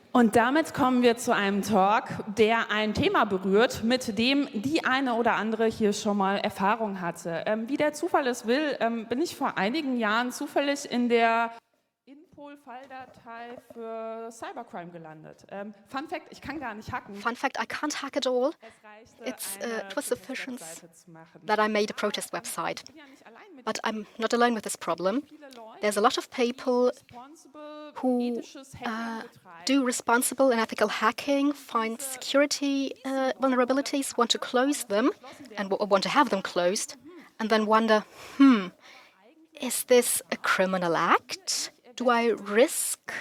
Und damit kommen wir zu einem Talk, der ein Thema berührt, mit dem die eine oder andere hier schon mal Erfahrung hatte. Wie der Zufall es will, bin ich vor einigen Jahren zufällig in der Inpol-Falldatei für Cybercrime gelandet. Fun Fact, ich kann gar nicht hacken. Fun fact, I can't hack at all. It was sufficient that I made a protest website. But I'm not alone with this problem. There's a lot of people who do responsible and ethical hacking, find security vulnerabilities, want to close them, and want to have them closed, and then wonder, is this a criminal act? Do I risk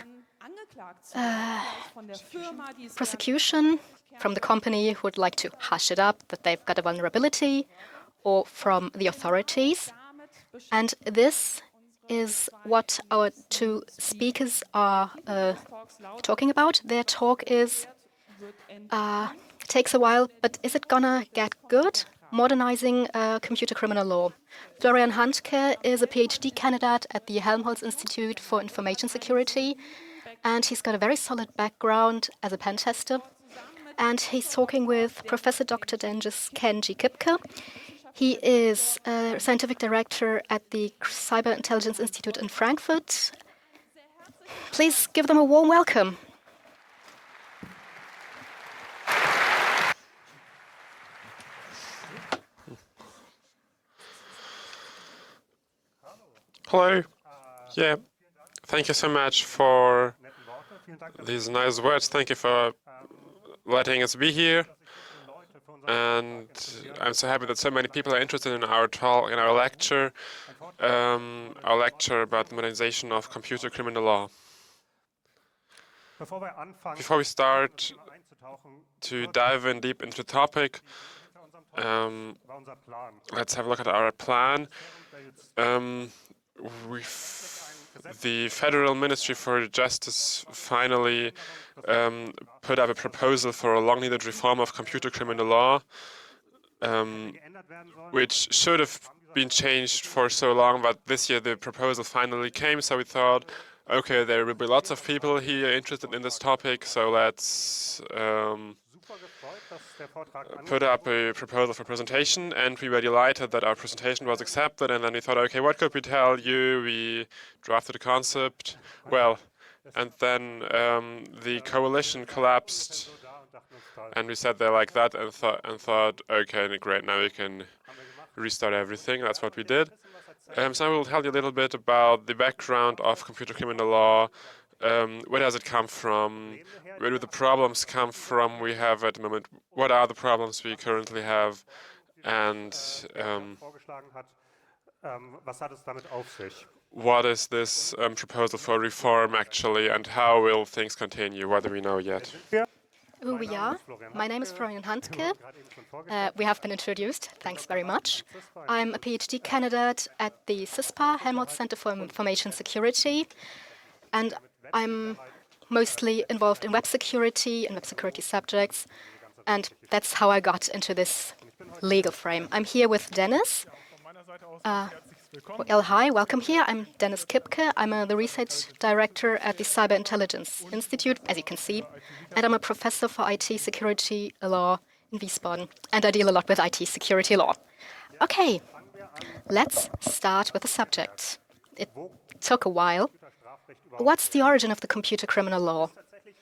prosecution from the company who would like to hush it up, that they've got a vulnerability, or from the authorities? And this is what our two speakers are talking about. Their talk takes a while, but is it gonna get good? Modernizing computer criminal law. Florian Handke is a PhD candidate at the Helmholtz Institute for Information Security, and he's got a very solid background as a pen tester. And he's talking with Professor Dr. Dennis Kenji Kipke. He is a scientific director at the Cyber Intelligence Institute in Frankfurt. Please give them a warm welcome. Hello. Yeah, thank you so much for these nice words. Thank you for letting us be here. And I'm so happy that so many people are interested in our talk, in our lecture about the modernization of computer criminal law. Before we start to dive in deep into the topic, let's have a look at our plan. The Federal Ministry for Justice finally put up a proposal for a long-needed reform of computer criminal law, which should have been changed for so long, but this year the proposal finally came, so we thought, okay, there will be lots of people here interested in this topic, so let's put up a proposal for presentation, and we were delighted that our presentation was accepted. And then we thought, okay, what could we tell you? We drafted a concept. Well, and then the coalition collapsed, and we sat there like that and thought, okay, great, now we can restart everything. That's what we did. So I will tell you a little bit about the background of computer criminal law. Where does it come from? Where do the problems come from we have at the moment? What are the problems we currently have? And what is this proposal for reform actually, and how will things continue? What do we know yet? Who we are? My name is Florian Handke. We have been introduced. Thanks very much. I'm a PhD candidate at the CISPA, Helmholtz Center for Information Security, and I'm mostly involved in web security and web security subjects, and that's how I got into this legal frame. I'm here with Dennis. Hi, welcome here. I'm Dennis Kipke. I'm the research director at the Cyber Intelligence Institute, as you can see, and I'm a professor for IT security law in Wiesbaden, and I deal a lot with IT security law. Okay, let's start with the subject. It took a while. What's the origin of the computer criminal law?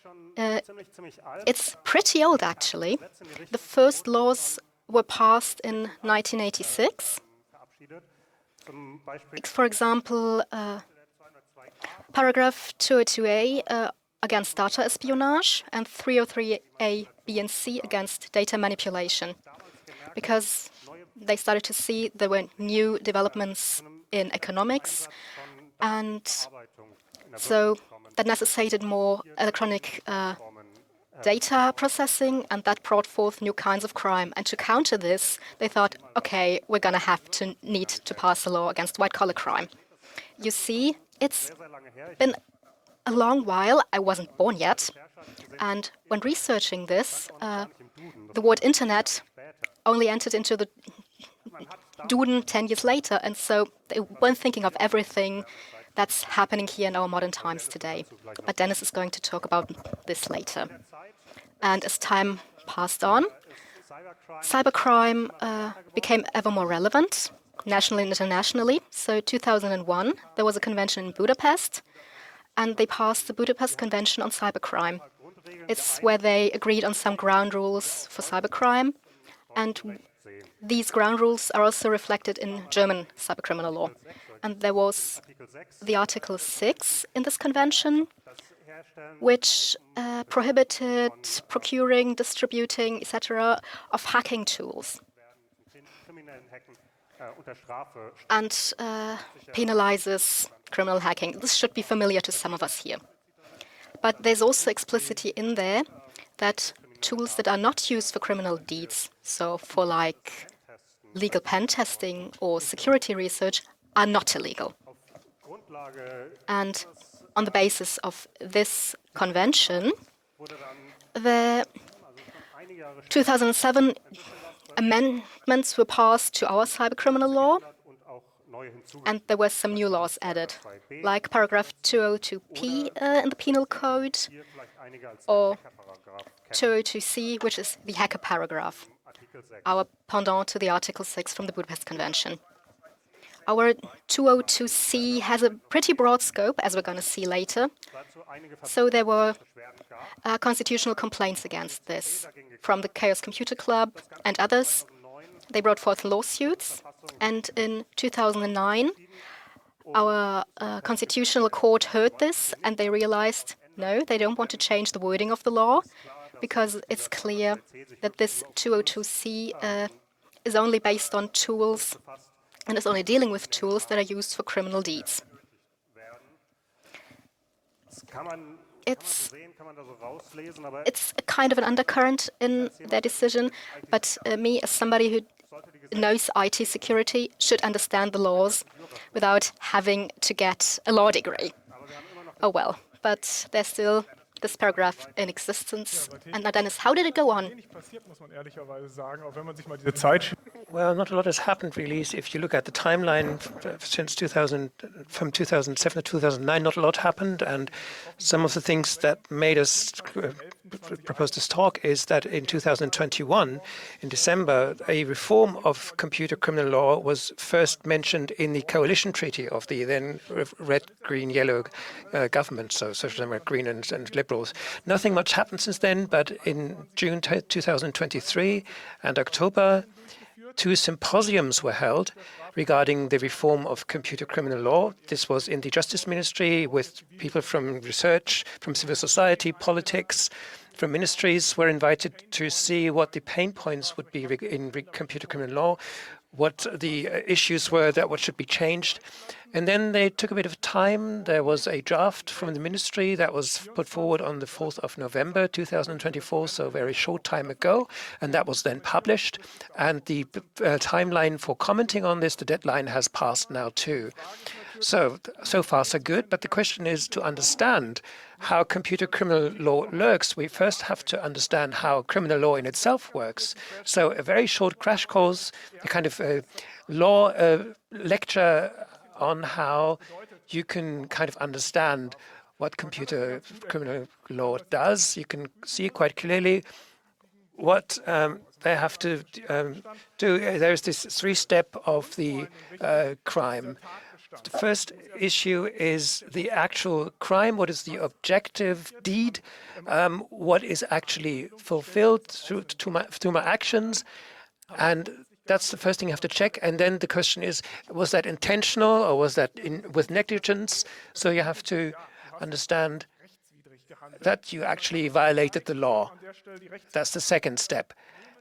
It's pretty old, actually. The first laws were passed in 1986. For example, paragraph 202A against data espionage and 303A, B and C against data manipulation, because they started to see there were new developments in economics, and so that necessitated more electronic data processing, and that brought forth new kinds of crime. And to counter this, they thought, okay, we're going to need to pass a law against white-collar crime. You see, it's been a long while. I wasn't born yet. And when researching this, the word internet only entered into the Duden 10 years later. And so they weren't thinking of everything that's happening here in our modern times today. But Dennis is going to talk about this later. And as time passed on, cybercrime became ever more relevant, nationally and internationally. So 2001, there was a convention in Budapest, and they passed the Budapest Convention on Cybercrime. It's where they agreed on some ground rules for cybercrime, and these ground rules are also reflected in German cybercriminal law. And there was the Article 6 in this convention, which prohibited procuring, distributing, etc., of hacking tools, and penalizes criminal hacking. This should be familiar to some of us here. But there's also explicitly in there that tools that are not used for criminal deeds, so for like legal pen testing or security research, are not illegal. And on the basis of this convention, the 2007 amendments were passed to our cybercriminal law, and there were some new laws added, like paragraph 202p in the Penal Code, or 202c, which is the hacker paragraph, our pendant to the Article 6 from the Budapest Convention. Our 202c has a pretty broad scope, as we're going to see later. So there were constitutional complaints against this from the Chaos Computer Club and others. They brought forth lawsuits, and in 2009, our Constitutional Court heard this, and they realized, no, they don't want to change the wording of the law, because it's clear that this 202c is only based on tools and is only dealing with tools that are used for criminal deeds. It's a kind of an undercurrent in their decision, but me, as somebody who knows IT security, should understand the laws without having to get a law degree. Oh well, but there's still this paragraph in existence. And now, Dennis, how did it go on? Well, not a lot has happened really. If you look at the timeline since 2000, from 2007 to 2009, not a lot happened. And some of the things that made us propose this talk is that in 2021, in December, a reform of computer criminal law was first mentioned in the coalition treaty of the then red, green, yellow government, so Social Democrat, Green and Liberals. Nothing much happened since then, but in June 2023 and October, 2 symposiums were held regarding the reform of computer criminal law. This was in the Justice Ministry with people from research, from civil society, politics, from ministries were invited to see what the pain points would be in computer criminal law, what the issues were that what should be changed. And then they took a bit of time. There was a draft from the ministry that was put forward on the 4th of November 2024, so a very short time ago, and that was then published. And the timeline for commenting on this, the deadline has passed now too. So far so good, but the question is to understand how computer criminal law works. We first have to understand how criminal law in itself works. So a very short crash course, a kind of a law lecture on how you can kind of understand what computer criminal law does. You can see quite clearly what they have to do. There's this 3-step of the crime. The first issue is the actual crime. What is the objective deed? What is actually fulfilled through my actions? And that's the first thing you have to check. And then the question is, was that intentional or was that with negligence? So you have to understand that you actually violated the law. That's the second step.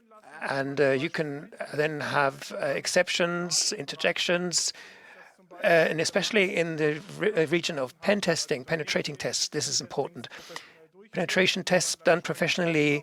And you can then have exceptions, interjections, and especially in the region of pen testing, penetrating tests, this is important. Penetration tests done professionally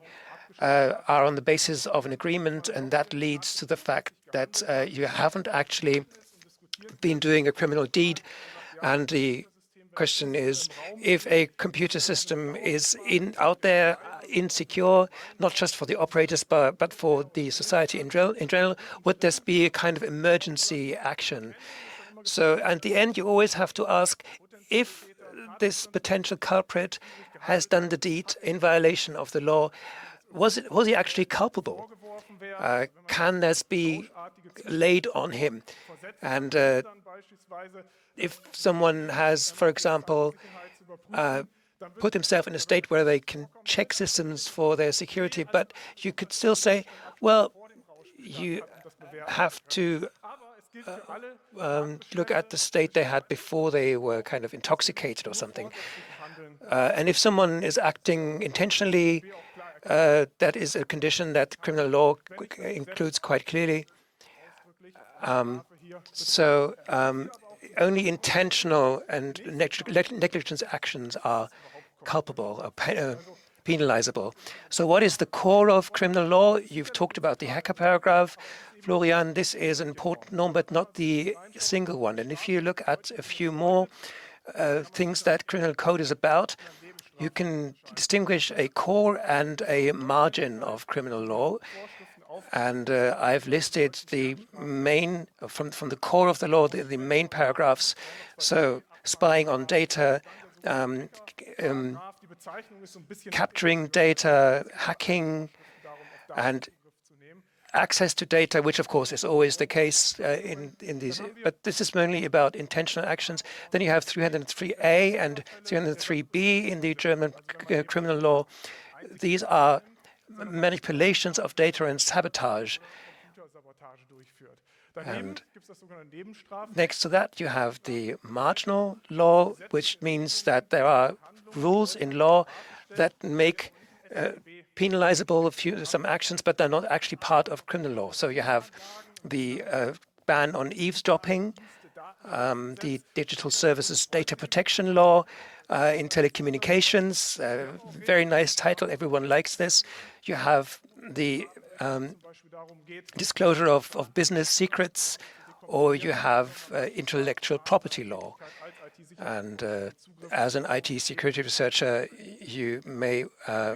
are on the basis of an agreement, and that leads to the fact that you haven't actually been doing a criminal deed. And the question is, if a computer system is out there, insecure, not just for the operators, but for the society in general, would this be a kind of emergency action? So at the end, you always have to ask, if this potential culprit has done the deed in violation of the law, was he actually culpable? Can this be laid on him? And if someone has, for example, put himself in a state where they can check systems for their security, but you could still say, well, you have to look at the state they had before they were kind of intoxicated or something. And if someone is acting intentionally, that is a condition that criminal law includes quite clearly. Only intentional and negligence actions are culpable or penalizable. So what is the core of criminal law? You've talked about the hacker paragraph. Florian, this is an important norm, but not the single one. And if you look at a few more things that criminal code is about, you can distinguish a core and a margin of criminal law. And I've listed the main, from the core of the law, the main paragraphs. So spying on data, capturing data, hacking, and access to data, which of course is always the case in these, but this is mainly about intentional actions. Then you have 303A and 303B in the German criminal law. These are manipulations of data and sabotage. And next to that, you have the marginal law, which means that there are rules in law that make penalizable some actions, but they're not actually part of criminal law. So you have the ban on eavesdropping, the Digital Services Data Protection Law in telecommunications. Very nice title. Everyone likes this. You have the disclosure of business secrets, or you have intellectual property law. And as an IT security researcher, you may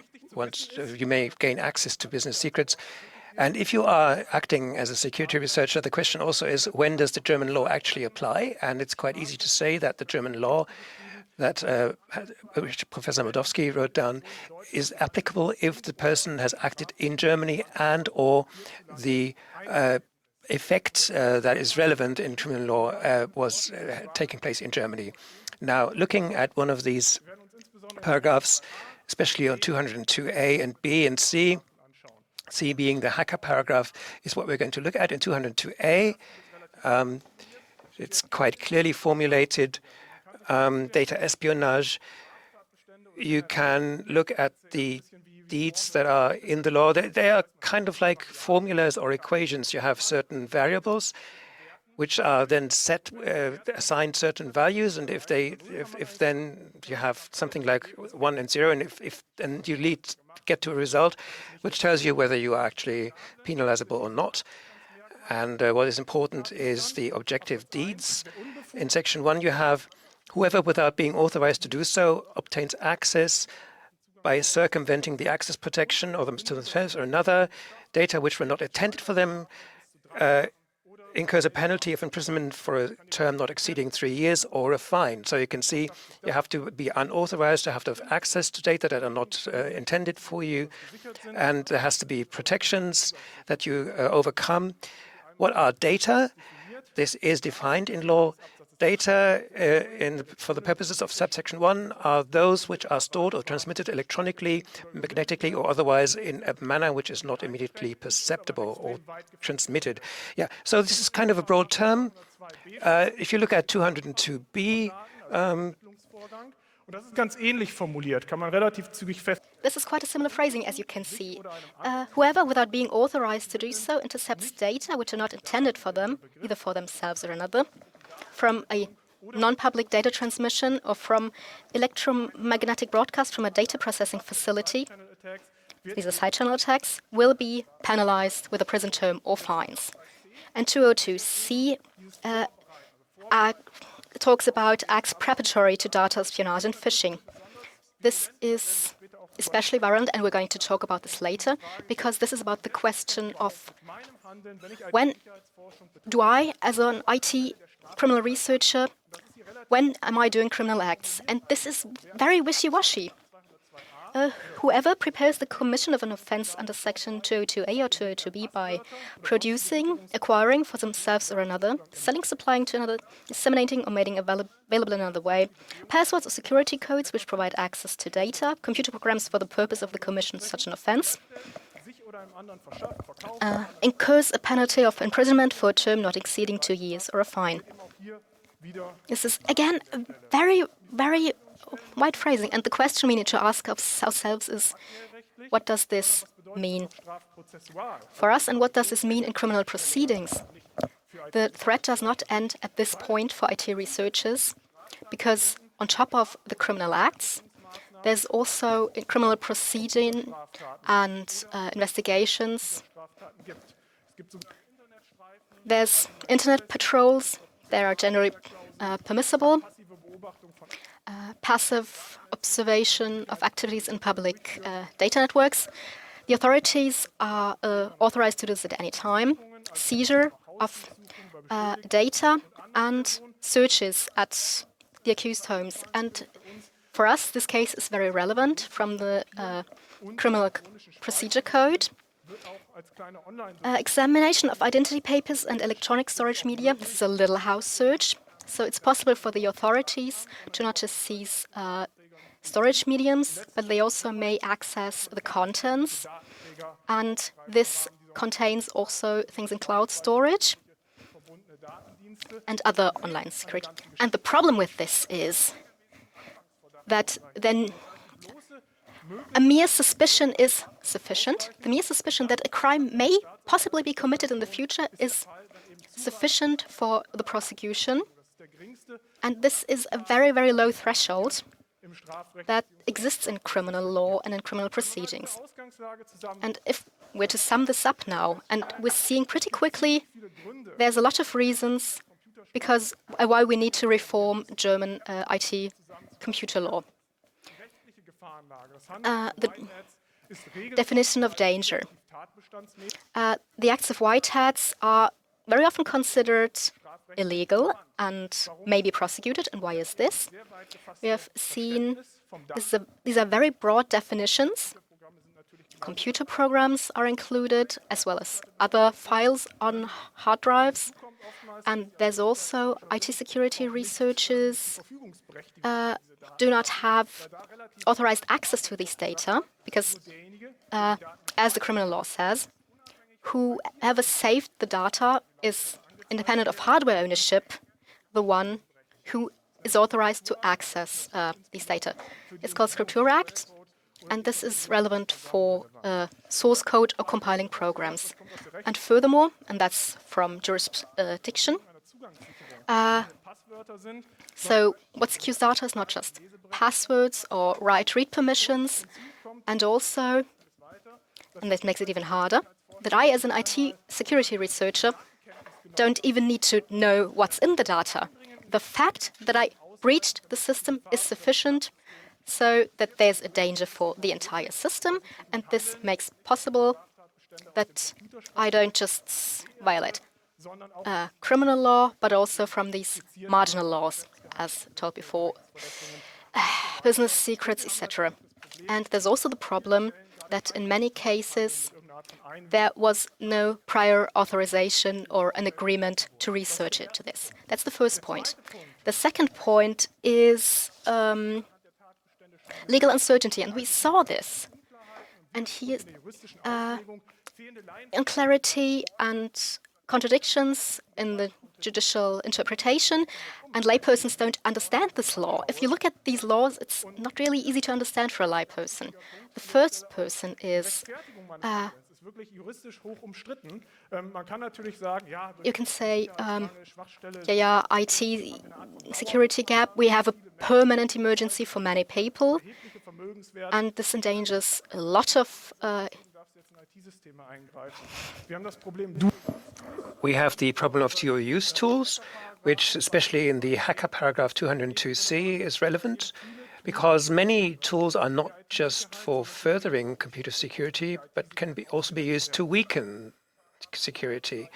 gain access to business secrets. And if you are acting as a security researcher, the question also is, when does the German law actually apply? And it's quite easy to say that the German law that which Professor Modowski wrote down is applicable if the person has acted in Germany and or the effect that is relevant in criminal law was taking place in Germany. Now, looking at one of these paragraphs, especially on 202A and B and C, C being the hacker paragraph, is what we're going to look at in 202A. It's quite clearly formulated. Data espionage. You can look at the deeds that are in the law. They are kind of like formulas or equations. You have certain variables which are then set, assigned certain values, and if then you have something like 1 and 0, and if then you get to a result which tells you whether you are actually penalizable or not. And what is important is the objective deeds. In section 1, you have whoever, without being authorized to do so, obtains access by circumventing the access protection or to themselves or another, data which were not intended for them, incurs a penalty of imprisonment for a term not exceeding 3 years or a fine. So you can see you have to be unauthorized to have access to data that are not intended for you, and there has to be protections that you overcome. What are data? This is defined in law. Data, for the purposes of subsection 1, are those which are stored or transmitted electronically, magnetically, or otherwise in a manner which is not immediately perceptible or transmitted. Yeah, so this is kind of a broad term. If you look at 202b, this is quite a similar phrasing, as you can see. Whoever, without being authorized to do so, intercepts data which are not intended for them, either for themselves or another, from a non-public data transmission or from electromagnetic broadcast from a data processing facility, these are side channel attacks, will be penalized with a prison term or fines. And 202C talks about acts preparatory to data espionage and phishing. This is especially virulent, and we're going to talk about this later, because this is about the question of when do I, as an IT criminal researcher, when am I doing criminal acts? And this is very wishy-washy. Whoever prepares the commission of an offense under Section 202A or 202B by producing, acquiring for themselves or another, selling, supplying to another, disseminating or making available in another way, passwords or security codes which provide access to data, computer programs for the purpose of the commission of such an offense, incurs a penalty of imprisonment for a term not exceeding 2 years or a fine. This is, again, a very, very wide phrasing. And the question we need to ask ourselves is, what does this mean for us, and what does this mean in criminal proceedings? The threat does not end at this point for IT researchers, because on top of the criminal acts, there's also in criminal proceeding and investigations. There's internet patrols. They are generally permissible. Passive observation of activities in public data networks. The authorities are authorized to do this at any time. Seizure of data and searches at the accused homes. And for us, this case is very relevant from the Criminal Procedure Code. Examination of identity papers and electronic storage media. This is a little house search. So it's possible for the authorities to not just seize storage mediums, but they also may access the contents. And this contains also things in cloud storage and other online security. And the problem with this is that then a mere suspicion is sufficient. The mere suspicion that a crime may possibly be committed in the future is sufficient for the prosecution. And this is a very, very low threshold that exists in criminal law and in criminal proceedings. And if we're to sum this up now, and we're seeing pretty quickly there's a lot of reasons because why we need to reform German IT computer law. The definition of danger. The acts of white hats are very often considered illegal and may be prosecuted. And why is this? We have seen these are very broad definitions. Computer programs are included, as well as other files on hard drives. And there's also IT security researchers do not have authorized access to these data because, as the criminal law says, whoever saved the data is independent of hardware ownership, the one who is authorized to access these data. It's called Scriptura Act, and this is relevant for source code or compiling programs. And furthermore, and that's from jurisdiction, so what secures data is not just passwords or write-read permissions, and also, and that makes it even harder, that I, as an IT security researcher, don't even need to know what's in the data. The fact that I breached the system is sufficient so that there's a danger for the entire system, and this makes possible that I don't just violate criminal law, but also from these marginal laws, as told before, business secrets, etc. And there's also the problem that in many cases there was no prior authorization or an agreement to research into this. That's the first point. The second point is legal uncertainty, and we saw this. And here, unclarity and contradictions in the judicial interpretation, and laypersons don't understand this law. If you look at these laws, it's not really easy to understand for a layperson. The first person is you can say, IT security gap, we have a permanent emergency for many people, and this endangers a lot of We have the problem of dual use tools, which especially in the hacker paragraph 202C is relevant, because many tools are not just for furthering computer security, but can also be used to weaken security.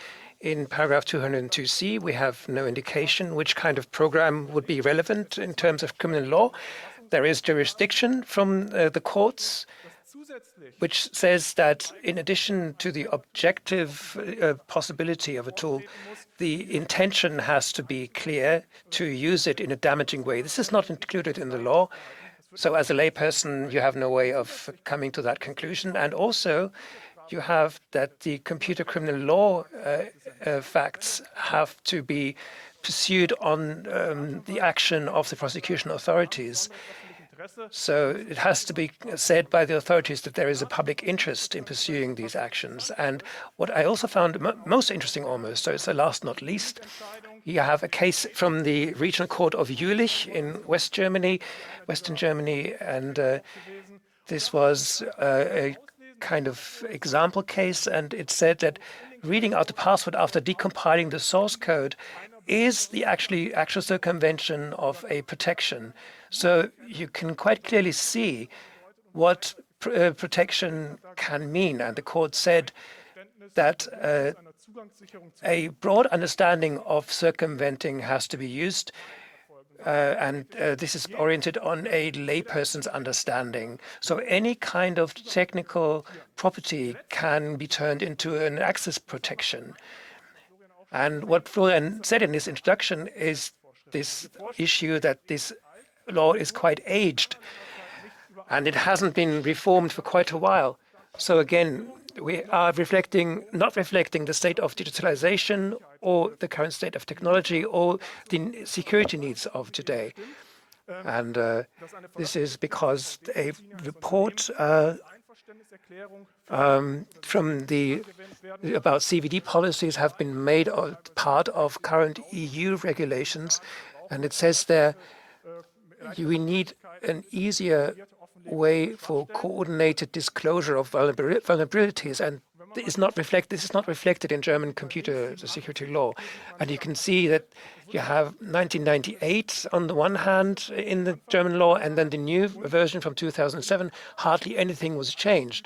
In paragraph 202c, we have no indication which kind of program would be relevant in terms of criminal law. There is jurisdiction from the courts, which says that in addition to the objective possibility of a tool, the intention has to be clear to use it in a damaging way. This is not included in the law. So as a layperson, you have no way of coming to that conclusion. And also, you have that the computer criminal law facts have to be pursued on the action of the prosecution authorities. So it has to be said by the authorities that there is a public interest in pursuing these actions. And what I also found most interesting almost, so it's the last not least, you have a case from the Regional Court of Jülich in Western Germany, and this was a kind of example case, and it said that reading out the password after decompiling the source code is the actual circumvention of a protection. So you can quite clearly see what protection can mean, and the court said that a broad understanding of circumventing has to be used, and this is oriented on a layperson's understanding. So any kind of technical property can be turned into an access protection. And what Florian said in his introduction is this issue that this law is quite aged, and it hasn't been reformed for quite a while. So again, we are not reflecting the state of digitalization or the current state of technology or the security needs of today. And this is because a report from about CVD policies have been made part of current EU regulations, and it says there we need an easier way for coordinated disclosure of vulnerabilities, and this is not reflected in German computer security law. And you can see that you have 1998 on the one hand in the German law, and then the new version from 2007, hardly anything was changed.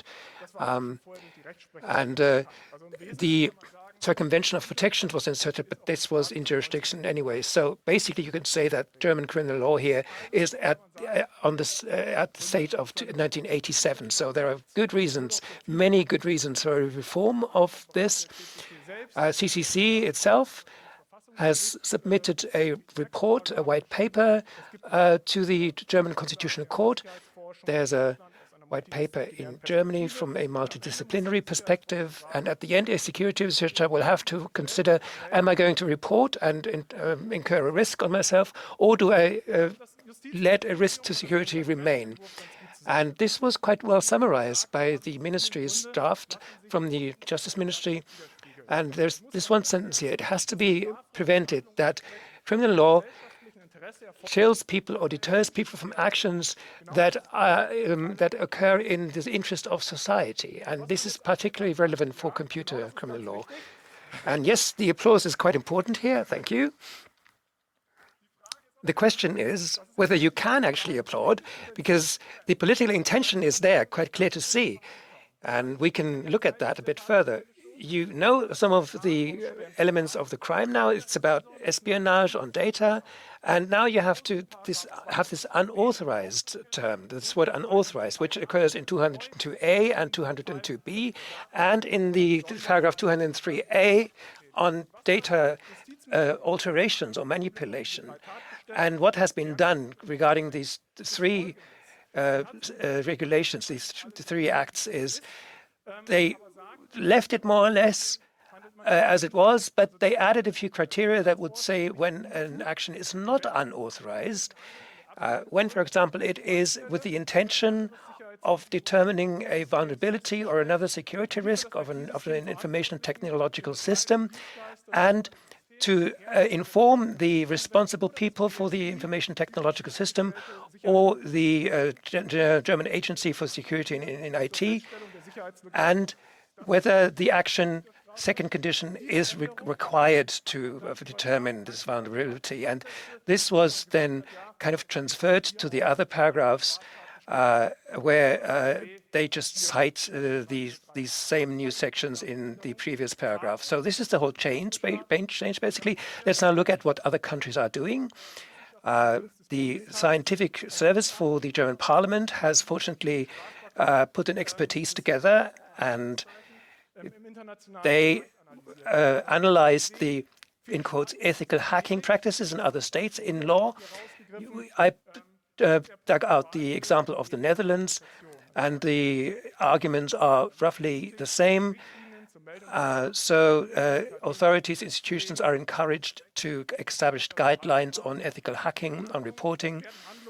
The circumvention of protections was inserted, but this was in jurisdiction anyway. So basically, you can say that German criminal law here is at the state of 1987. So there are good reasons, many good reasons for a reform of this. CCC itself has submitted a report, a white paper, to the German Constitutional Court. There's a white paper in Germany from a multidisciplinary perspective, and at the end, a security researcher will have to consider: am I going to report and incur a risk on myself, or do I let a risk to security remain? And this was quite well summarized by the ministry's draft from the Justice Ministry. And there's this one sentence here: it has to be prevented that criminal law chills people or deters people from actions that occur in the interest of society. And this is particularly relevant for computer criminal law. And yes, the applause is quite important here. Thank you. The question is whether you can actually applaud, because the political intention is there, quite clear to see. And we can look at that a bit further. You know some of the elements of the crime now. It's about espionage on data. And now you have to have this unauthorized term, this word unauthorized, which occurs in 202A and 202B, and in the paragraph 203A on data alterations or manipulation. And what has been done regarding these three regulations, these three acts, is they left it more or less as it was, but they added a few criteria that would say when an action is not unauthorized, when, for example, it is with the intention of determining a vulnerability or another security risk of an information technological system, and to inform the responsible people for the information technological system or the German Agency for Security in IT, and whether the action, second condition, is required to determine this vulnerability. And this was then kind of transferred to the other paragraphs where they just cite these same new sections in the previous paragraph. So this is the whole change, basically. Let's now look at what other countries are doing. The scientific service for the German Parliament has fortunately put an expertise together, and they analyzed the, in quotes, ethical hacking practices in other states in law. I dug out the example of the Netherlands, and the arguments are roughly the same. Authorities, institutions are encouraged to establish guidelines on ethical hacking, on reporting.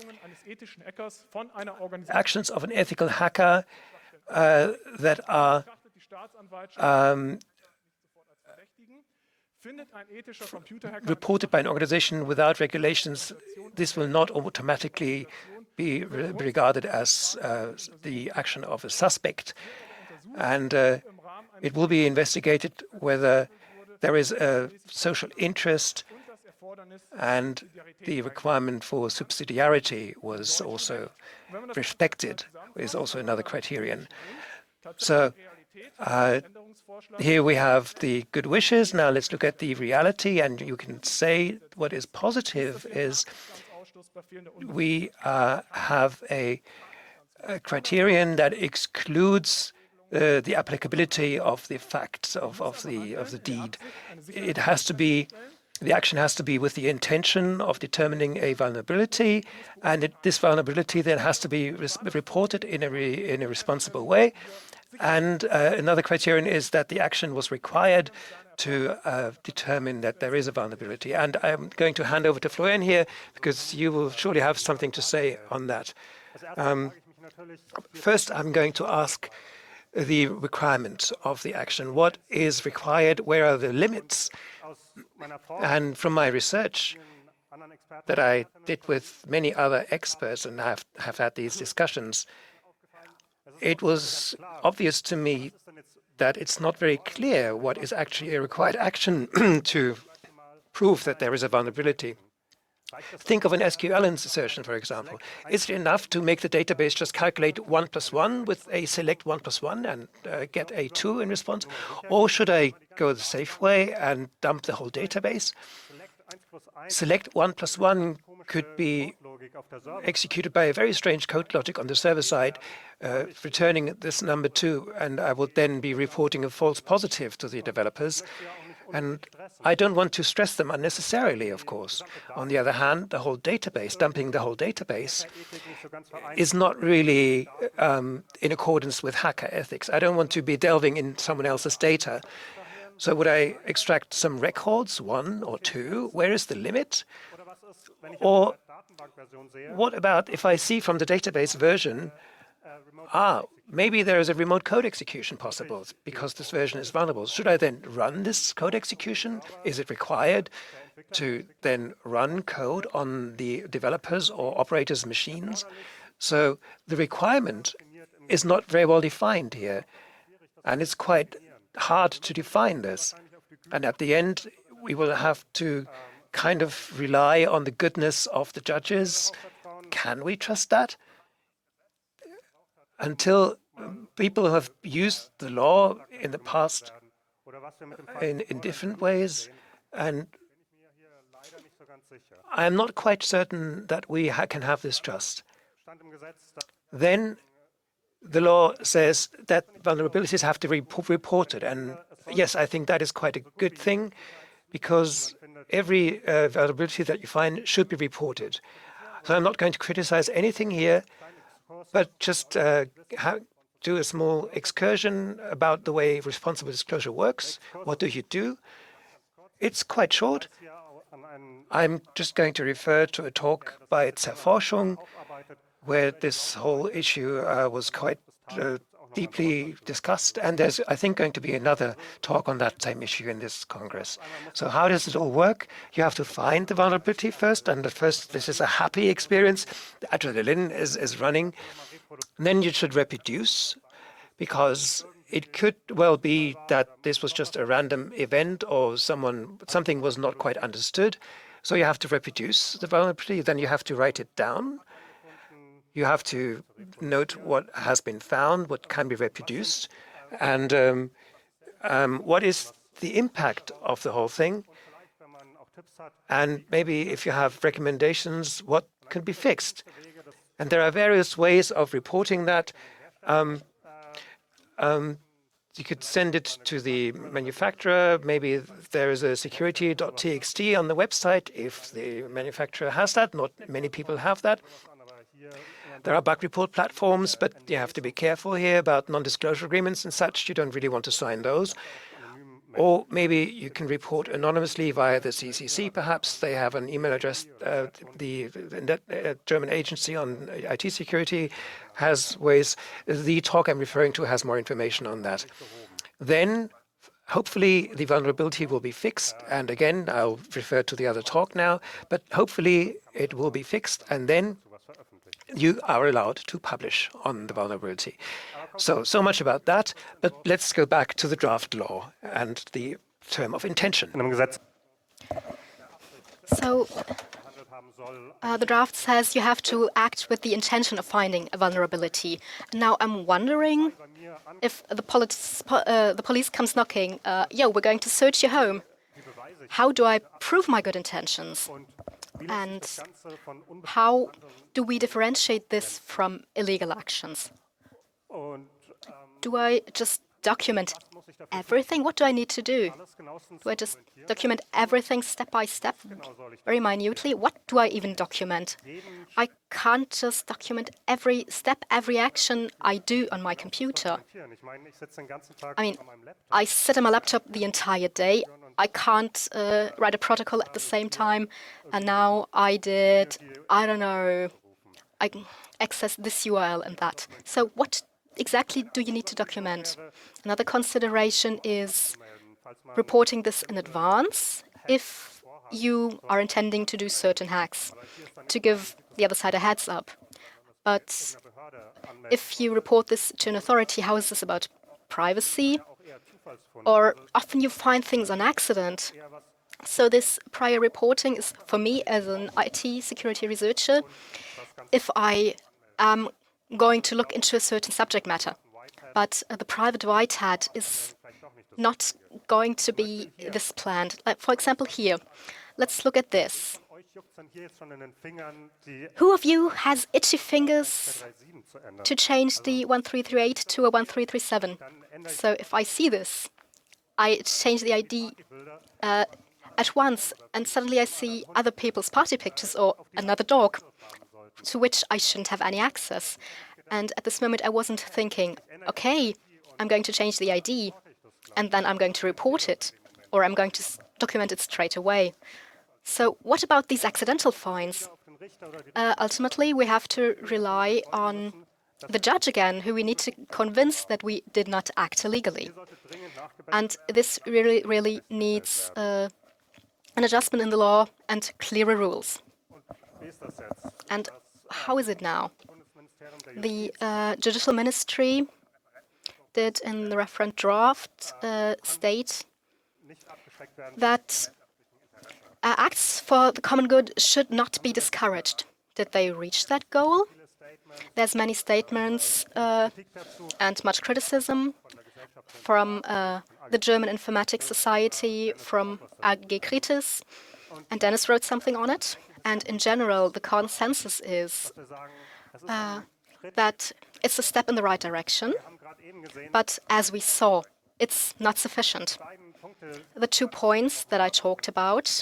Actions of an ethical hacker that are reported by an organization without regulations, this will not automatically be regarded as the action of a suspect. And it will be investigated whether there is a social interest, and the requirement for subsidiarity was also respected, is also another criterion. So here we have the good wishes. Now let's look at the reality, and you can say what is positive is we have a criterion that excludes the applicability of the facts of the deed. It has to be, the action has to be with the intention of determining a vulnerability, and this vulnerability then has to be reported in a responsible way. And another criterion is that the action was required to determine that there is a vulnerability. And I'm going to hand over to Florian here, because you will surely have something to say on that. First, I'm going to ask the requirement of the action. What is required? Where are the limits? And from my research that I did with many other experts, and have had these discussions, it was obvious to me that it's not very clear what is actually a required action to prove that there is a vulnerability. Think of an SQL insertion, for example. Is it enough to make the database just calculate 1 + 1 with a select 1 + 1 and get a 2 in response? Or should I go the safe way and dump the whole database? Select 1 + 1 could be executed by a very strange code logic on the server side, returning this number 2, and I would then be reporting a false positive to the developers. And I don't want to stress them unnecessarily, of course. On the other hand, the whole database, dumping the whole database, is not really in accordance with hacker ethics. I don't want to be delving in someone else's data. So would I extract some records, 1 or 2? Where is the limit? Or what about if I see from the database version, maybe there is a remote code execution possible because this version is vulnerable. Should I then run this code execution? Is it required to then run code on the developers or operators' machines? So the requirement is not very well defined here, and it's quite hard to define this. And at the end, we will have to kind of rely on the goodness of the judges. Can we trust that? Until people have used the law in the past in different ways, and I am not quite certain that we can have this trust. Then the law says that vulnerabilities have to be reported, and yes, I think that is quite a good thing, because every vulnerability that you find should be reported. So I'm not going to criticize anything here, but just do a small excursion about the way responsible disclosure works. What do you do? It's quite short. I'm just going to refer to a talk by Zerforschung, where this whole issue was quite deeply discussed, and there's, I think, going to be another talk on that same issue in this Congress. So how does it all work? You have to find the vulnerability first, and at first this is a happy experience. The adrenaline is running. And then you should reproduce, because it could well be that this was just a random event or something was not quite understood. So you have to reproduce the vulnerability, then you have to write it down. You have to note what has been found, what can be reproduced, and what is the impact of the whole thing. And maybe if you have recommendations, what can be fixed. And there are various ways of reporting that. You could send it to the manufacturer. Maybe there is a security.txt on the website if the manufacturer has that. Not many people have that. There are bug report platforms, but you have to be careful here about non-disclosure agreements and such. You don't really want to sign those. Or maybe you can report anonymously via the CCC, perhaps. They have an email address. The German agency on IT security has ways. The talk I'm referring to has more information on that. Then, hopefully, the vulnerability will be fixed. And again, I'll refer to the other talk now. But hopefully, it will be fixed. And then you are allowed to publish on the vulnerability. So much about that, but let's go back to the draft law and the term of intention. So the draft says you have to act with the intention of finding a vulnerability. Now I'm wondering if the police comes knocking, yo, we're going to search your home. How do I prove my good intentions? And how do we differentiate this from illegal actions? Do I just document everything? What do I need to do? Do I just document everything step by step, very minutely? What do I even document? I can't just document every step, every action I do on my computer. I mean, I sit on my laptop the entire day. I can't write a protocol at the same time. And now I don't know, I access this URL and that. So what exactly do you need to document? Another consideration is reporting this in advance if you are intending to do certain hacks, to give the other side a heads up. But if you report this to an authority, how is this about privacy? Or often you find things on accident. So this prior reporting is, for me as an IT security researcher, if I am going to look into a certain subject matter, but the private white hat is not going to be this planned. Like, for example, here, let's look at this. Who of you has itchy fingers to change the 1338 to a 1337? So if I see this, I change the ID at once, and suddenly I see other people's party pictures or another dog to which I shouldn't have any access. And at this moment, I wasn't thinking, okay, I'm going to change the ID, and then I'm going to report it, or I'm going to document it straight away. So what about these accidental fines? Ultimately, we have to rely on the judge again, who we need to convince that we did not act illegally. And this really needs an adjustment in the law and clearer rules. And how is it now? The Judicial Ministry did in the referent draft state that acts for the common good should not be discouraged. Did they reach that goal? There's many statements and much criticism from the German Informatics Society, from AG Kritis, and Dennis wrote something on it. And in general, the consensus is that it's a step in the right direction, but as we saw, it's not sufficient. The 2 points that I talked about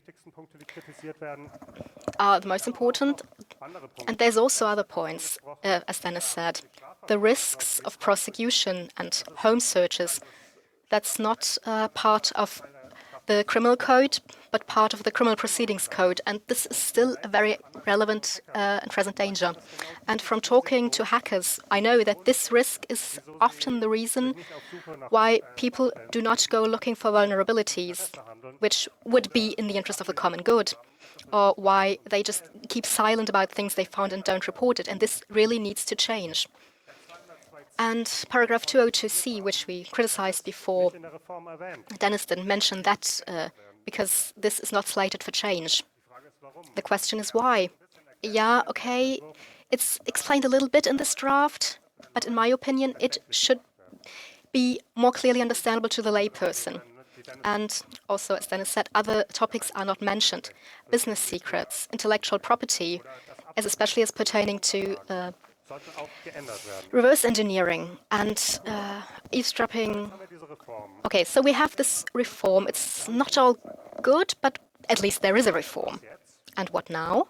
are the most important, and there's also other points, as Dennis said. The risks of prosecution and home searches, that's not part of the criminal code, but part of the criminal proceedings code. And this is still a very relevant and present danger. And from talking to hackers, I know that this risk is often the reason why people do not go looking for vulnerabilities, which would be in the interest of the common good, or why they just keep silent about things they found and don't report it. And this really needs to change. And paragraph 202C, which we criticized before, Dennis didn't mention that because this is not slated for change. The question is why? Yeah, okay, It's explained a little bit in this draft, but in my opinion, it should be more clearly understandable to the layperson. And also, as Dennis said, other topics are not mentioned. Business secrets, intellectual property, especially as pertaining to reverse engineering and eavesdropping. Okay, so we have this reform. It's not all good, but at least there is a reform. And what now?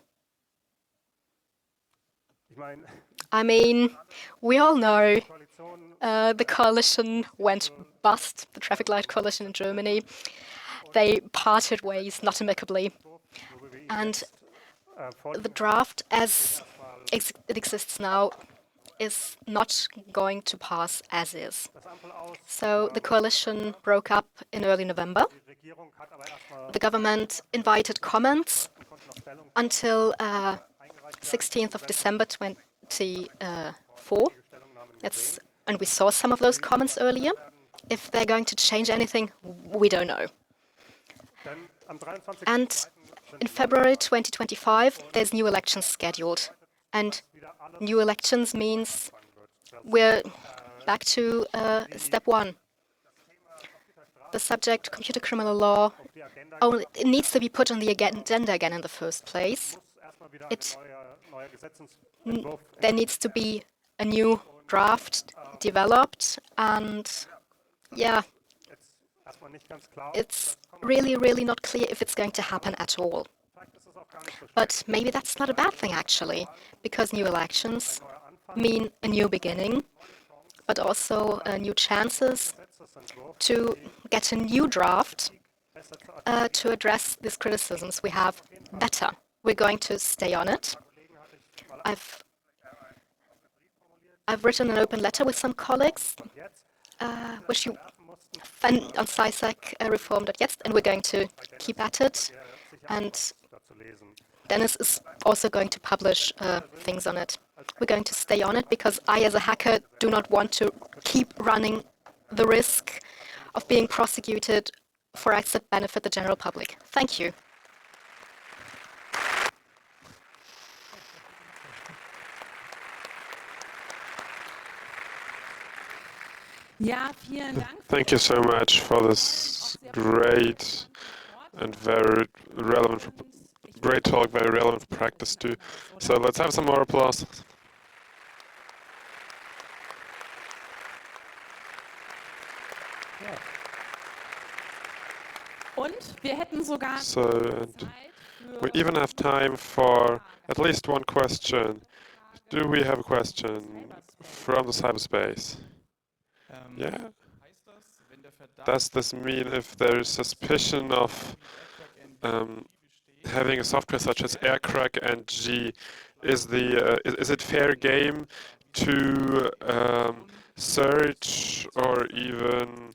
I mean, we all know the coalition went bust, the traffic light coalition in Germany. They parted ways, not amicably. And the draft, as it exists now, is not going to pass as is. So the coalition broke up in early November. The government invited comments until 16th of December 24. And we saw some of those comments earlier. If they're going to change anything, we don't know. And in February 2025, there's new elections scheduled. And new elections means we're back to step one. The subject, computer criminal law, it needs to be put on the agenda again in the first place. There needs to be a new draft developed, and yeah, it's really not clear if it's going to happen at all. But maybe that's not a bad thing, actually, because new elections mean a new beginning, but also new chances to get a new draft to address these criticisms we have better. We're going to stay on it. I've written an open letter with some colleagues, which you find on CISAC-reform.jetzt, and we're going to keep at it. And Dennis is also going to publish things on it. We're going to stay on it because I, as a hacker, do not want to keep running the risk of being prosecuted for acts that benefit the general public. Thank you. Ja, vielen Dank. Thank you so much for this great and very relevant, great talk, very relevant practice too. So let's have some more applause. Und wir hätten sogar So, and we even have time for at least one question. Do we have a question from the cyberspace? Yeah. Does this mean if there is suspicion of having a software such as Aircrack and G, is it fair game to search or even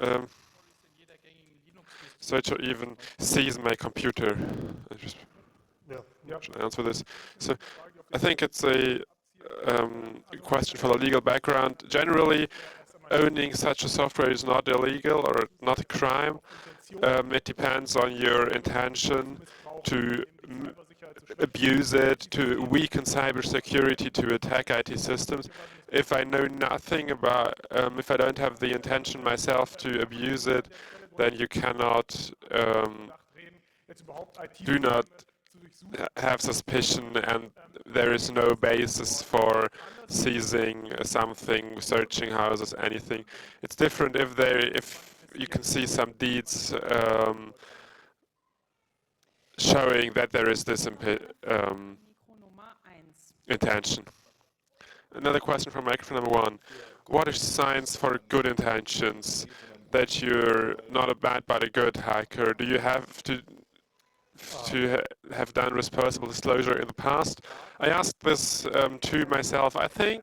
seize my computer? I just should answer this. So I think it's a question for the legal background. Generally, owning such a software is not illegal or not a crime. It depends on your intention to abuse it, to weaken cybersecurity, to attack IT systems. If I know nothing about, if I don't have the intention myself to abuse it, then you cannot, do not have suspicion, and there is no basis for seizing something, searching houses, anything. It's different if you can see some deeds showing that there is this intention. Another question from microphone number 1. What is signs for good intentions that you're not a bad but a good hacker? Do you have to have done responsible disclosure in the past? I asked this to myself. I think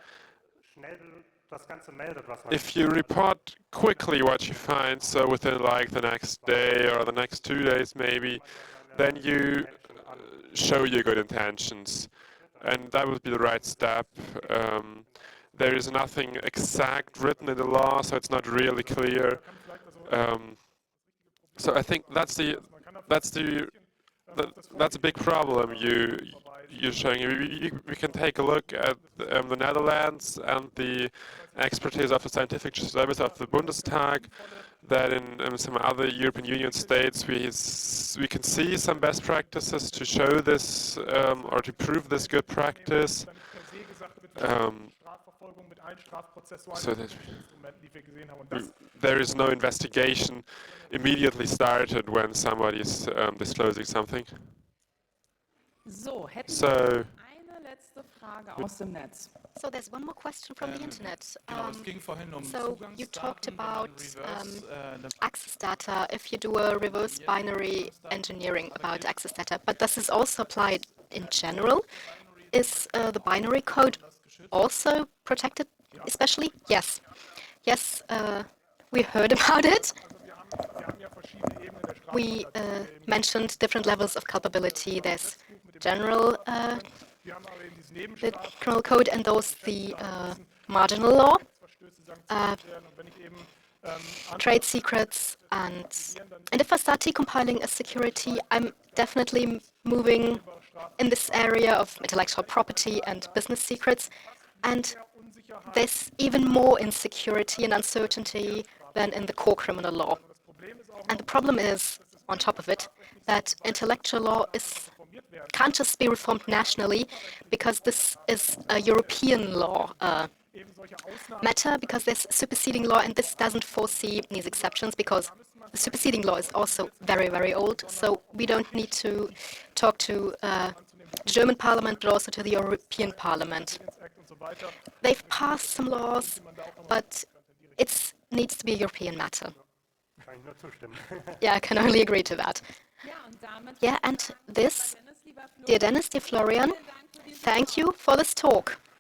if you report quickly what you find, so within like the next day or the next 2 days maybe, then you show your good intentions. And that would be the right step. There is nothing exact written in the law, so it's not really clear. So I think that's a big problem. you're showing. We can take a look at the Netherlands and the expertise of the scientific service of the Bundestag. That in some other European Union states we can see some best practices to show this or to prove this good practice. So that there is no investigation immediately started when somebody is disclosing something. So, hätten So, wir eine letzte Frage aus dem Netz. So there's one more question from the internet. Es ging vorhin um So you talked Zugangsdaten, wenn man about reverse, access data if you do a reverse binary engineering about access data, but does this also apply in general? Is the binary code also protected, especially? Yes. Yes, we heard about it. We mentioned different levels of culpability. There's general the criminal code and those the marginal law, trade secrets, and if I start decompiling a security, I'm definitely moving in this area of intellectual property and business secrets, and there's even more insecurity and uncertainty than in the core criminal law. And the problem is, on top of it, that intellectual law can't just be reformed nationally, because this is a European law matter, because there's superseding law, and this doesn't foresee these exceptions, because the superseding law is also very, very old. So we don't need to talk to the German parliament, but also to the European Parliament. They've passed some laws, but it needs to be a European matter. Yeah, I can only agree to that. Yeah, and this, dear Dennis, dear Florian, thank you for this talk.